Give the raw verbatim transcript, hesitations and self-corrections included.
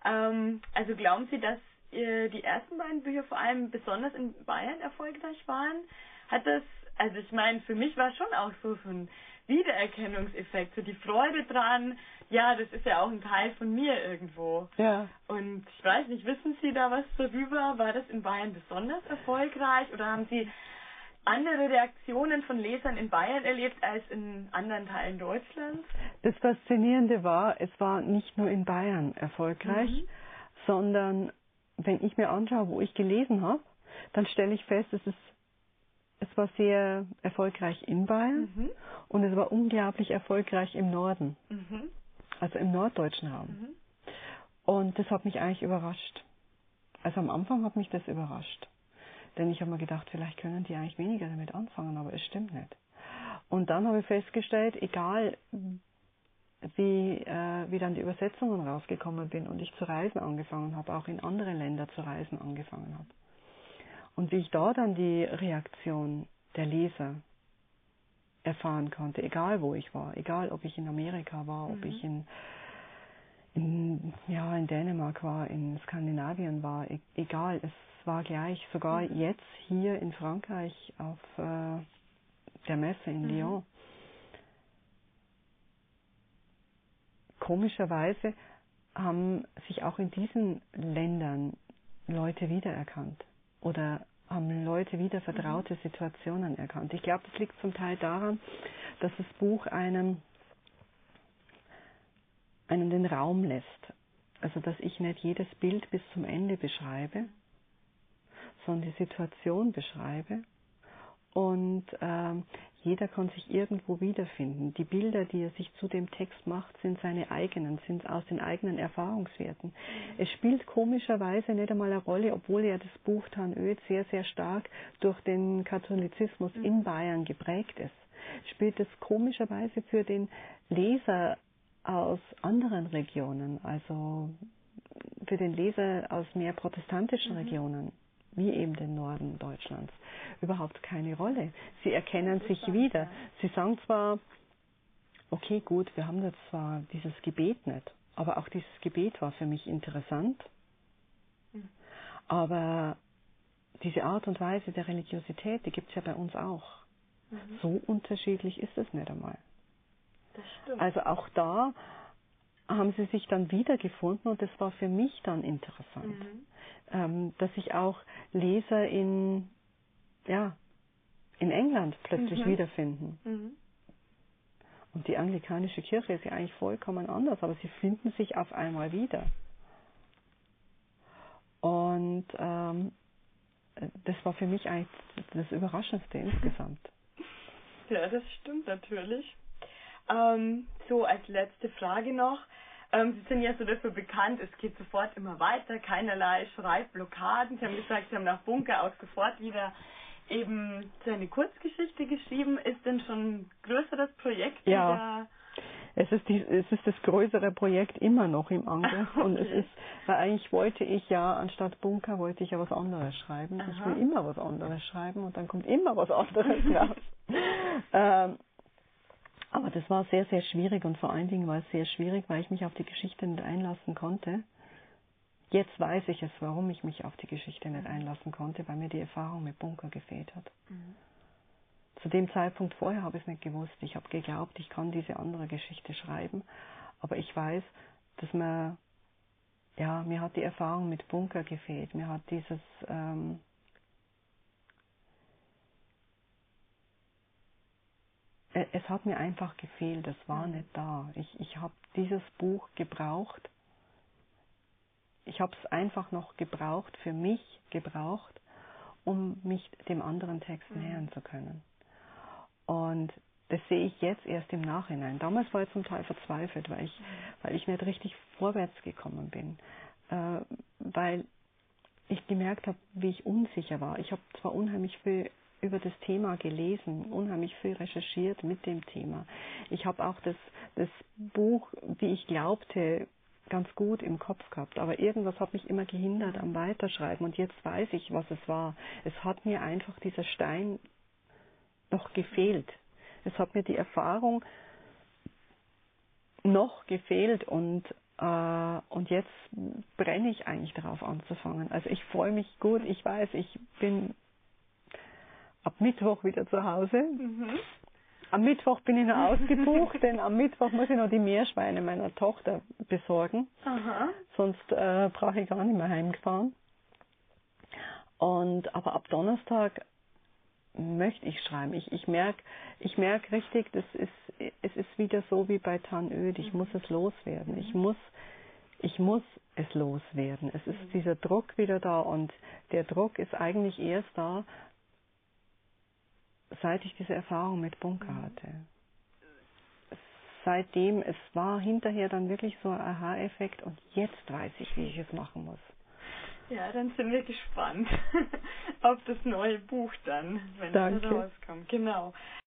Ähm, also glauben Sie, dass äh, die ersten beiden Bücher vor allem besonders in Bayern erfolgreich waren? Hat das, also ich meine, für mich war schon auch so, so ein Wiedererkennungseffekt, so die Freude dran, ja, das ist ja auch ein Teil von mir irgendwo. Ja. Und ich weiß nicht, wissen Sie da was darüber? War das in Bayern besonders erfolgreich oder haben Sie andere Reaktionen von Lesern in Bayern erlebt als in anderen Teilen Deutschlands? Das Faszinierende war, es war nicht nur in Bayern erfolgreich, Mhm. sondern wenn ich mir anschaue, wo ich gelesen habe, dann stelle ich fest, es ist Es war sehr erfolgreich in Bayern Mhm. und es war unglaublich erfolgreich im Norden, Mhm. also im norddeutschen Raum. Mhm. Und das hat mich eigentlich überrascht. Also am Anfang hat mich das überrascht. Denn ich habe mir gedacht, vielleicht können die eigentlich weniger damit anfangen, aber es stimmt nicht. Und dann habe ich festgestellt, egal wie, äh, wie dann die Übersetzungen rausgekommen bin und ich zu reisen angefangen habe, auch in andere Länder zu reisen angefangen habe. Und wie ich da dann die Reaktion der Leser erfahren konnte, egal wo ich war, egal ob ich in Amerika war, ob Mhm. ich in, in, ja, in Dänemark war, in Skandinavien war, e egal, es war gleich, sogar Mhm. jetzt hier in Frankreich auf äh, der Messe in Mhm. Lyon. Komischerweise haben sich auch in diesen Ländern Leute wiedererkannt oder haben Leute wieder vertraute Mhm. Situationen erkannt. Ich glaube, das liegt zum Teil daran, dass das Buch einem, einen den Raum lässt. Also, dass ich nicht jedes Bild bis zum Ende beschreibe, sondern die Situation beschreibe. Und ähm, jeder kann sich irgendwo wiederfinden. Die Bilder, die er sich zu dem Text macht, sind seine eigenen, sind aus den eigenen Erfahrungswerten. Mhm. Es spielt komischerweise nicht einmal eine Rolle, obwohl ja das Buch Tannöd sehr, sehr stark durch den Katholizismus mhm. in Bayern geprägt ist. Spielt es komischerweise für den Leser aus anderen Regionen, also für den Leser aus mehr protestantischen mhm. Regionen, wie eben den Norden Deutschlands, überhaupt keine Rolle. Sie erkennen sich wieder. Ja. Sie sagen zwar, okay, gut, wir haben jetzt zwar dieses Gebet nicht, aber auch dieses Gebet war für mich interessant, mhm. aber diese Art und Weise der Religiosität, die gibt es ja bei uns auch. Mhm. So unterschiedlich ist es nicht einmal. Das stimmt. Also auch da haben sie sich dann wiedergefunden und das war für mich dann interessant, mhm. ähm, dass sich auch Leser in, ja, in England plötzlich mhm. wiederfinden. Mhm. Und die anglikanische Kirche ist ja eigentlich vollkommen anders, aber sie finden sich auf einmal wieder. Und ähm, das war für mich eigentlich das Überraschendste insgesamt. Ja, das stimmt natürlich. Ähm, so, als letzte Frage noch. Ähm, Sie sind ja so dafür bekannt, es geht sofort immer weiter, keinerlei Schreibblockaden. Sie haben gesagt, Sie haben nach Bunker auch sofort wieder eben so eine Kurzgeschichte geschrieben. Ist denn schon ein größeres Projekt ja. wieder? Es ist, die, es ist das größere Projekt immer noch im Angriff. Okay. Und es ist, weil eigentlich wollte ich ja, anstatt Bunker, wollte ich ja was anderes schreiben. Aha. Ich will immer was anderes schreiben und dann kommt immer was anderes raus. ähm, aber das war sehr, sehr schwierig und vor allen Dingen war es sehr schwierig, weil ich mich auf die Geschichte nicht einlassen konnte. Jetzt weiß ich es, warum ich mich auf die Geschichte nicht einlassen konnte, weil mir die Erfahrung mit Bunker gefehlt hat. Mhm. Zu dem Zeitpunkt vorher habe ich es nicht gewusst. Ich habe geglaubt, ich kann diese andere Geschichte schreiben, aber ich weiß, dass mir, ja, mir hat die Erfahrung mit Bunker gefehlt. Mir hat dieses, ähm, es hat mir einfach gefehlt, es war mhm. nicht da. Ich, ich habe dieses Buch gebraucht, ich habe es einfach noch gebraucht, für mich gebraucht, um mich dem anderen Text mhm. nähern zu können. Und das sehe ich jetzt erst im Nachhinein. Damals war ich zum Teil verzweifelt, weil ich, mhm. weil ich nicht richtig vorwärts gekommen bin. Äh, weil ich gemerkt habe, wie ich unsicher war. Ich habe zwar unheimlich viel über das Thema gelesen, unheimlich viel recherchiert mit dem Thema. Ich habe auch das, das Buch, wie ich glaubte, ganz gut im Kopf gehabt, aber irgendwas hat mich immer gehindert am Weiterschreiben und jetzt weiß ich, was es war. Es hat mir einfach dieser Stein noch gefehlt. Es hat mir die Erfahrung noch gefehlt und Äh, und jetzt brenne ich eigentlich darauf anzufangen. Also ich freue mich gut. Ich weiß, ich bin ab Mittwoch wieder zu Hause. Mhm. Am Mittwoch bin ich noch ausgebucht, denn am Mittwoch muss ich noch die Meerschweine meiner Tochter besorgen. Aha. Sonst äh, brauche ich gar nicht mehr heimgefahren. Und, aber ab Donnerstag möchte ich schreiben. Ich, ich merke ich merk richtig, das ist, es ist wieder so wie bei Tannöd. Ich muss es loswerden. Ich muss, ich muss es loswerden. Es ist dieser Druck wieder da und der Druck ist eigentlich erst da, seit ich diese Erfahrung mit Bunker hatte. Seitdem, es war hinterher dann wirklich so ein Aha-Effekt und jetzt weiß ich, wie ich es machen muss. Ja, dann sind wir gespannt auf das neue Buch dann, wenn Danke. es rauskommt. Genau.